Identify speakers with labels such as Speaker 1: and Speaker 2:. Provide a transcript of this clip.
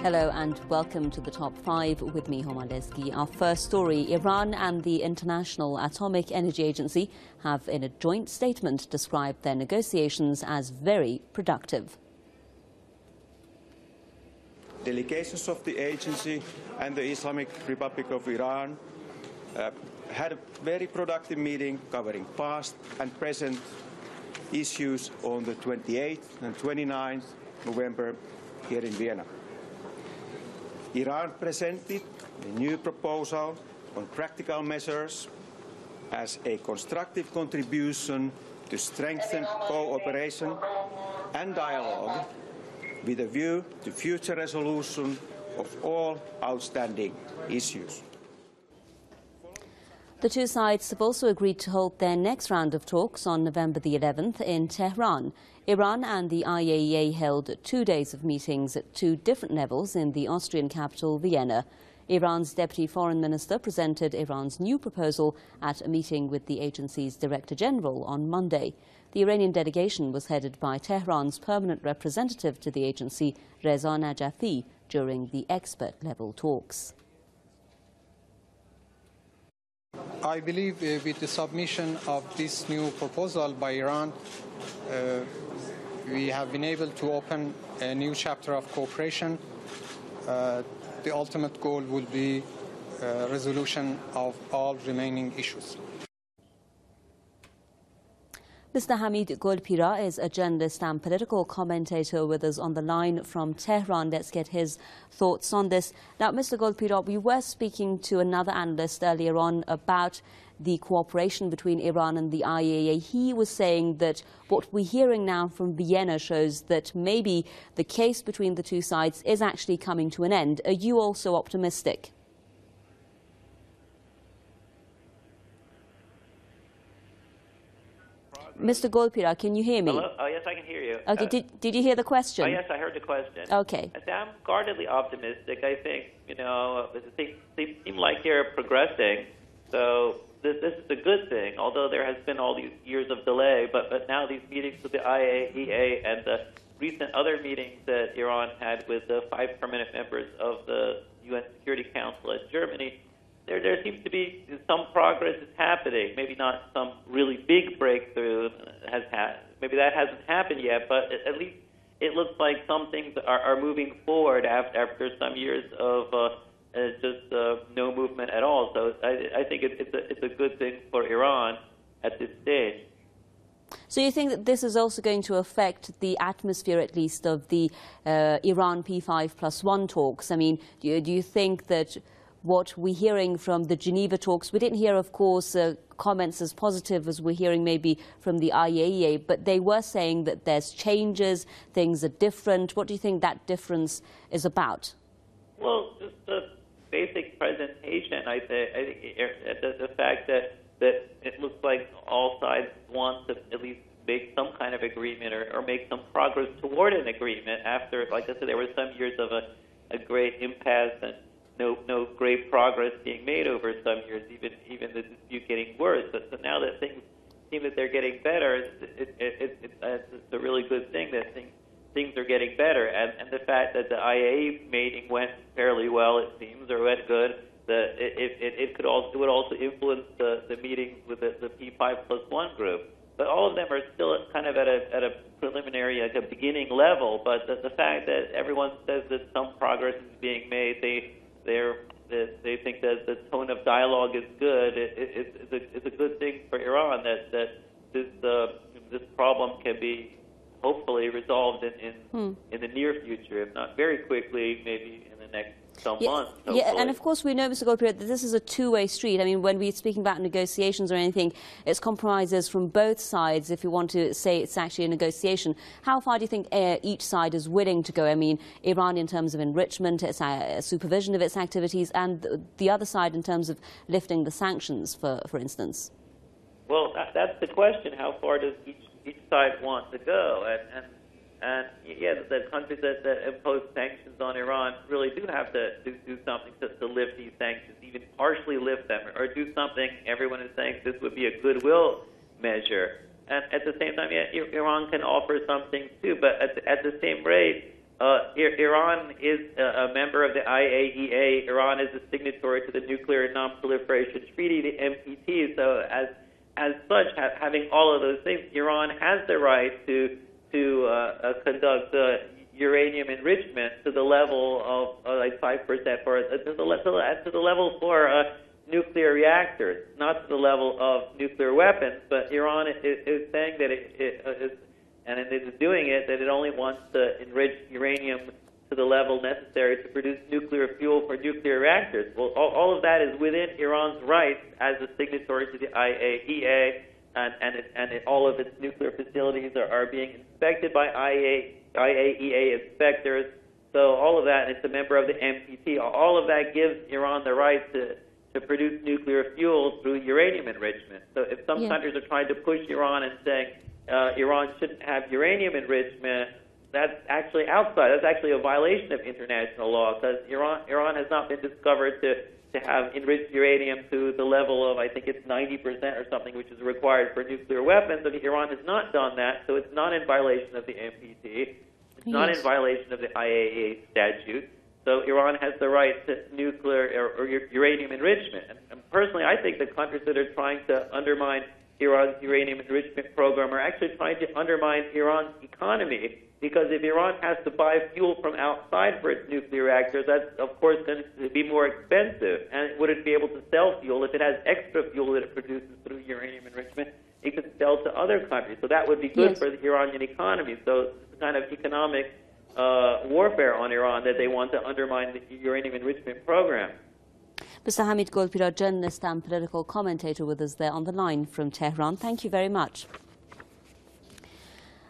Speaker 1: Hello and welcome to the Top 5 with me, Homa Leski. Our first story, Iran and the International Atomic Energy Agency have in a joint statement described their negotiations as very productive.
Speaker 2: Delegations of the agency and the Islamic Republic of Iran had a very productive meeting covering past and present issues on the 28th and 29th November here in Vienna. Iran presented a new proposal on practical measures as a constructive contribution to strengthen cooperation and dialogue with a view to future resolution of all outstanding issues.
Speaker 1: The two sides have also agreed to hold their next round of talks on November the 11th in Tehran. Iran and the IAEA held 2 days of meetings at two different levels in the Austrian capital, Vienna. Iran's Deputy Foreign Minister presented Iran's new proposal at a meeting with the agency's Director General on Monday. The Iranian delegation was headed by Tehran's permanent representative to the agency, Reza Najafi, during the expert-level talks.
Speaker 3: I believe with the submission of this new proposal by Iran, we have been able to open a new chapter of cooperation. The ultimate goal will be resolution of all remaining issues.
Speaker 1: Mr. Hamid Golpira is a journalist and political commentator with us on the line from Tehran. Let's get his thoughts on this. Now, Mr. Golpira, we were speaking to another analyst earlier on about the cooperation between Iran and the IAEA. He was saying that what we're hearing now from Vienna shows that maybe the case between the two sides is actually coming to an end. Are you also optimistic? Mr. Golpira, can you hear me?
Speaker 4: Hello? Oh, yes, I can hear you.
Speaker 1: Okay, did you hear the question?
Speaker 4: Oh, yes, I heard the question.
Speaker 1: Okay.
Speaker 4: I'm guardedly optimistic. I think, things seem like you're progressing. So this is a good thing, although there has been all these years of delay. But now these meetings with the IAEA and the recent other meetings that Iran had with the 5 permanent members of the UN Security Council at Germany, there seems to be some progress is happening. Maybe not some really big breakthrough maybe that hasn't happened yet, but at least it looks like some things are moving forward after some years of no movement at all. So I think it's a good thing for Iran at this stage.
Speaker 1: So you think that this is also going to affect the atmosphere, at least, of the Iran P5+1 talks? I mean, do you think that what we're hearing from the Geneva talks, we didn't hear, of course, comments as positive as we're hearing maybe from the IAEA, but they were saying that there's changes, things are different. What do you think that difference is about?
Speaker 4: Well, just the basic presentation. I think the fact that it looks like all sides want to at least make some kind of agreement or make some progress toward an agreement after, like I said, there were some years of a great impasse and no great progress being made over some years, even the dispute getting worse. But so now that things seem that they're getting better, it's a really good thing that things are getting better. And the fact that the IAEA meeting went fairly well, it seems, or went good, it would also influence the meetings with the P5+1 group. But all of them are still kind of at a preliminary, like a beginning level. But the fact that everyone says that some progress is being made, they think that the tone of dialogue is good. It's a good thing for Iran that this problem can be hopefully resolved in the near future, if not very quickly, maybe in the next some months. Hopefully.
Speaker 1: Yeah, and of course we know, Mr. Golpira, that this is a two-way street. I mean, when we're speaking about negotiations or anything, it's compromises from both sides, if you want to say it's actually a negotiation. How far do you think each side is willing to go? I mean, Iran in terms of enrichment, its supervision of its activities, and the other side in terms of lifting the sanctions, for instance?
Speaker 4: Well, that's the question. How far does each side want to go? And yeah, the countries that impose sanctions on Iran really do have to do something to lift these sanctions, even partially lift them, or do something. Everyone is saying this would be a goodwill measure. And at the same time, yeah, Iran can offer something too, but at the same rate, Iran is a member of the IAEA. Iran is a signatory to the Nuclear Non-Proliferation Treaty, the NPT. So as such, having all of those things, Iran has the right to conduct uranium enrichment to the level of like 5% to the level for nuclear reactors, not to the level of nuclear weapons. But Iran is saying that and it is doing it, that it only wants to enrich uranium to the level necessary to produce nuclear fuel for nuclear reactors. Well, all of that is within Iran's rights as a signatory to the IAEA, and all of its nuclear facilities are being inspected by IAEA inspectors. So all of that, and it's a member of the NPT, all of that gives Iran the right to produce nuclear fuel through uranium enrichment. So if some countries are trying to push Iran and saying Iran shouldn't have uranium enrichment, that's actually outside. That's actually a violation of international law, because Iran has not been discovered to have enriched uranium to the level of, I think it's 90% or something, which is required for nuclear weapons. I mean, Iran has not done that, so it's not in violation of the NPT. It's not in violation of the IAEA statute. So Iran has the right to nuclear or uranium enrichment. And personally, I think the countries that are trying to undermine Iran's uranium enrichment program are actually trying to undermine Iran's economy, because if Iran has to buy fuel from outside for its nuclear reactors, that's, of course, going to be more expensive. And it wouldn't be able to sell fuel. If it has extra fuel that it produces through uranium enrichment, it could sell to other countries. So that would be good for the Iranian economy. So it's kind of economic warfare on Iran that they want to undermine the uranium enrichment program.
Speaker 1: Mr. Hamid Golpira, journalist and political commentator with us there on the line from Tehran. Thank you very much.